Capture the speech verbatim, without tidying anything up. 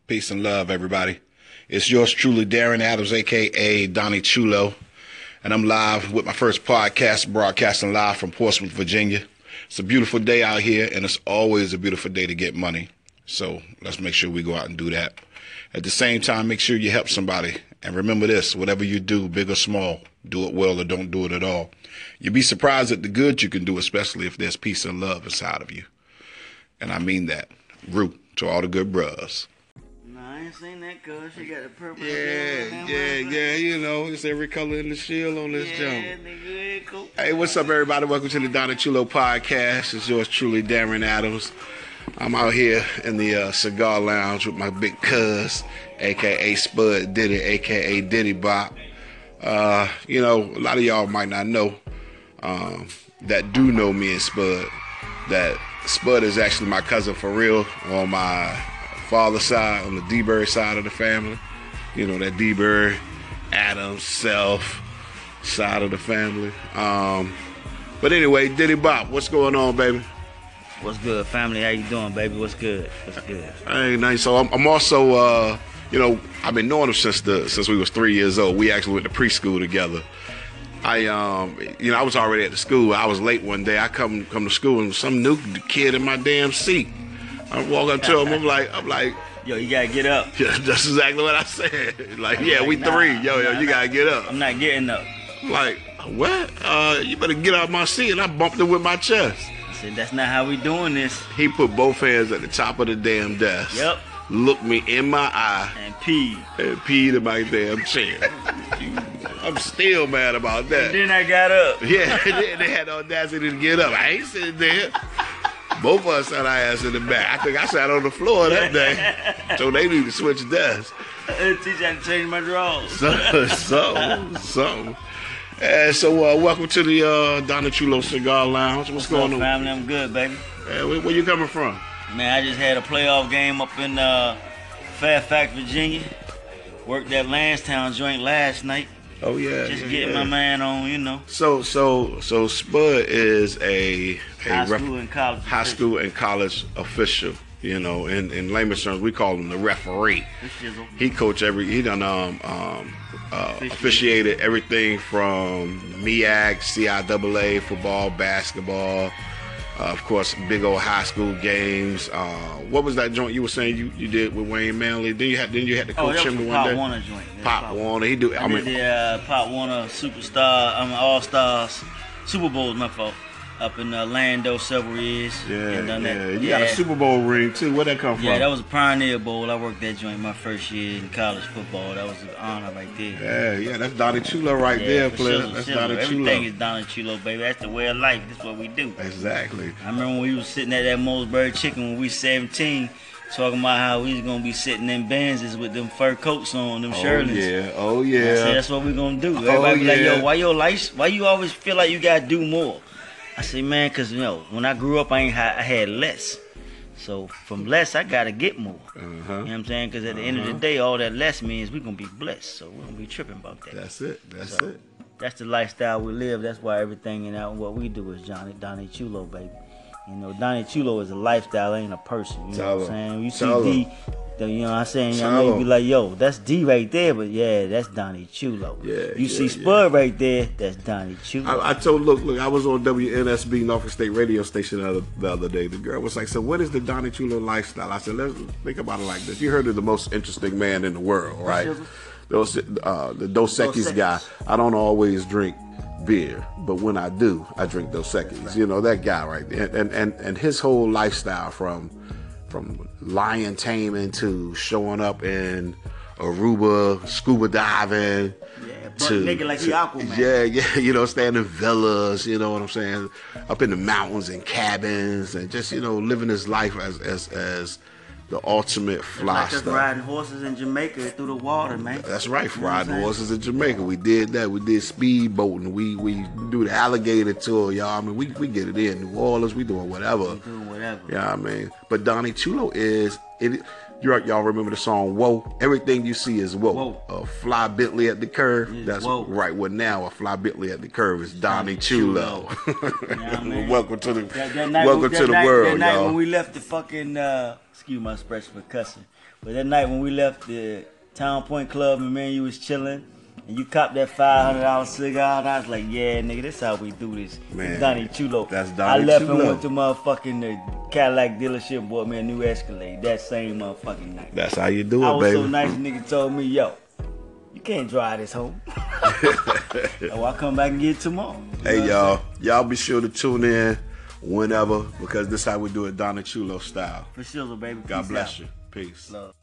Peace and love, everybody. It's yours truly, Darren Adams, a k a. Donnie Chulo. And I'm live with my first podcast, broadcasting live from Portsmouth, Virginia. It's a beautiful day out here, and it's always a beautiful day to get money. So let's make sure we go out and do that. At the same time, make sure you help somebody. And remember this, whatever you do, big or small, do it well or don't do it at all. You'll be surprised at the good you can do, especially if there's peace and love inside of you. And I mean that. Root to all the good bros. I ain't seen that cuz she got the purple. Yeah, yeah, yeah, you know, it's every color in the shield on this yeah, jump. Nigga, cool. Hey, what's up, everybody? Welcome to the Donnie Chulo podcast. It's yours truly, Darren Adams. I'm out here in the uh, cigar lounge with my big cuz, a k a. Spud Diddy, a k a. Diddy Bop. Uh, you know, a lot of y'all might not know, um, that do know me and Spud, that Spud is actually my cousin for real on my father's side, on the D-Bird side of the family. You know, that D-Bird, Adams, Self side of the family. Um, but anyway, Diddy Bop, what's going on, baby? What's good, family? How you doing, baby? What's good? What's good? Hey, nice. So I'm, I'm also, uh, you know, I've been knowing him since the since we was three years old. We actually went to preschool together. I, um, you know, I was already at the school. I was late one day. I come come to school and some new kid in my damn seat. I walk up to him. I'm like, I'm like, yo, you gotta get up. Yeah, that's exactly what I said. Like, yeah, like, we nah, three. Yo, yo, nah, you nah. gotta get up. I'm not getting up. I'm like, what? Uh, you better get out my seat. And I bumped him with my chest. I said, that's not how we doing this. He put both hands at the top of the damn desk. Yep. Looked me in my eye. And peed. And peed in my damn chair. I'm still mad about that. And then I got up. Yeah, they, they had the audacity to get up. I ain't sitting there. Both of us sat our ass in the back. I think I sat on the floor that day. So they need to switch desks. The teacher had to change my drawers. So, so, so. Uh, so uh, welcome to the uh, Donnie Chulo Cigar Lounge. What's, What's going up, on? family? I'm good, baby. Uh, where, where you coming from? Man, I just had a playoff game up in uh, Fairfax, Virginia. Worked that Lansdowne joint last night. Oh yeah, Just yeah, getting yeah. my man on, you know. So, so, so Spud is a, a High ref- school and college. high official. school and college official. You know, in in layman's terms, we call him the referee. This shizzle. He coached every. He done um um uh, officiated everything from M E A C, C I A A, football, basketball. Uh, of course, big old high school games. Uh, what was that joint you were saying you, you did with Wayne Manley? Then you had then you had to Oh, coach that was him the one Pop day. Warner joint. Yeah, Pop Warner. He do. I, I mean, did the uh, Pop Warner Superstar, I mean All Stars, Super Bowls, my fault, up in Orlando several years. yeah, And done yeah. that. You got a Super Bowl ring too. Where'd that come from? Yeah, that was a Pioneer Bowl. I worked that joint my first year in college football. That was an honor right there. Yeah, yeah. That's Donnie Chulo right Yeah, there, for player. shizzle, That's shizzle. Donnie Everything Chulo. is Donnie Chulo, baby. That's the way of life. That's what we do. Exactly. I remember when we was sitting at that Mosbury Chicken when we was seventeen, talking about how we was gonna be sitting in Benzes with them fur coats on, them Oh Shirleys. yeah. Oh I said, yeah. that's what we gonna do. Everybody be yeah. like, yo, why your life? Why you always feel like you gotta do more? I say, man, cause you know, when I grew up, I ain't ha- I had less. So from less, I gotta get more. Uh-huh. You know what I'm saying? Cause at the end of the day, all that less means we gonna be blessed. So we gonna be tripping about that. That's it. That's So, it. That's the lifestyle we live. That's why everything and what we do is Johnny Donnie Chulo, baby. You know, Donnie Chulo is a lifestyle, ain't a person. You know Tell what I'm him. saying? You Tell see D, the, you know what I'm saying? I Tell know you be him. like, yo, that's D right there, but yeah, that's Donnie Chulo. Yeah, You yeah, see yeah. Spud right there, that's Donnie Chulo. I, I told look look I was on W N S B Norfolk State radio station the other, the other day. The girl was like, so what is the Donnie Chulo lifestyle? I said, let's think about it like this. You heard of the most interesting man in the world, right? Those uh, the Dos Dos Equis Equis. guy. I don't always drink beer, but when I do, I drink Dos Equis. You know that guy right there, and and and his whole lifestyle from from lion taming to showing up in Aruba, scuba diving. yeah, but to, nigga like he to- Aquaman. Yeah, yeah, you know, staying in villas, you know what I'm saying, up in the mountains and cabins, and just you know living his life as as as the ultimate fly Like us stuff. riding horses in Jamaica through the water, man. That's right, You know what I'm riding saying? horses in Jamaica. We did that. We did speed boating. We we do the alligator tour, y'all. I mean, we we get it in New Orleans. We doing whatever. We doing whatever. Yeah, I mean, but Donnie Chulo is it. You y'all remember the song "Whoa"? Everything you see is whoa. Whoa. A fly Bentley at the curve. Is That's whoa. right. Well, now a fly Bentley at the curve is Donnie Donnie Chulo. Yeah, man. Welcome to the That, that night, welcome that to the night, world, that night y'all. when we left the fucking uh, excuse my expression for cussing. But that night when we left the Town Point Club and man, you was chilling. And you copped that five hundred dollar cigar, and I was like, yeah, nigga, this how we do this. Man, Donnie Chulo. That's Donnie I left Chulo. and went to motherfucking the Cadillac dealership and bought me a new Escalade that same motherfucking night. That's how you do it, I was baby. so nice, nigga told me, yo, you can't drive this home. Oh, I'll come back and get it tomorrow. You know Hey, what y'all. I'm saying? Y'all be sure to tune in whenever because this how we do it Donnie Chulo style. For sure, baby. God Peace bless out. you. Peace. Love.